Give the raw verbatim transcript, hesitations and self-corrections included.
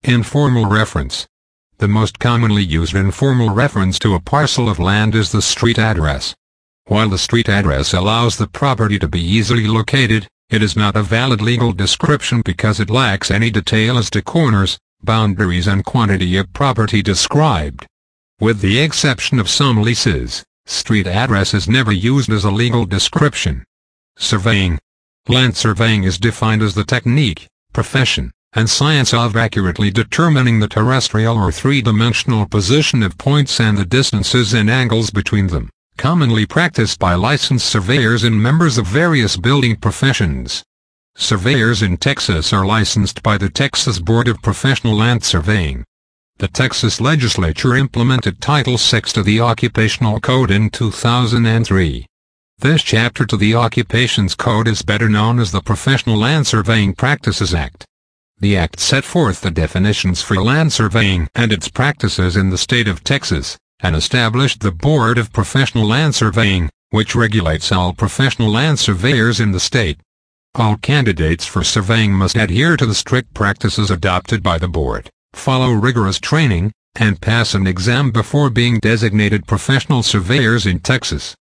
Informal reference. The most commonly used informal reference to a parcel of land is the street address. While the street address allows the property to be easily located, it is not a valid legal description because it lacks any detail as to corners, boundaries and quantity of property described. With the exception of some leases, street address is never used as a legal description. Surveying. Land surveying is defined as the technique, profession, and science of accurately determining the terrestrial or three-dimensional position of points and the distances and angles between them, commonly practiced by licensed surveyors and members of various building professions. Surveyors in Texas are licensed by the Texas Board of Professional Land Surveying. The Texas Legislature implemented Title six to the Occupational Code in two thousand three. This chapter to the Occupations Code is better known as the Professional Land Surveying Practices Act. The Act set forth the definitions for land surveying and its practices in the state of Texas, and established the Board of Professional Land Surveying, which regulates all professional land surveyors in the state. All candidates for surveying must adhere to the strict practices adopted by the board, follow rigorous training, and pass an exam before being designated professional surveyors in Texas.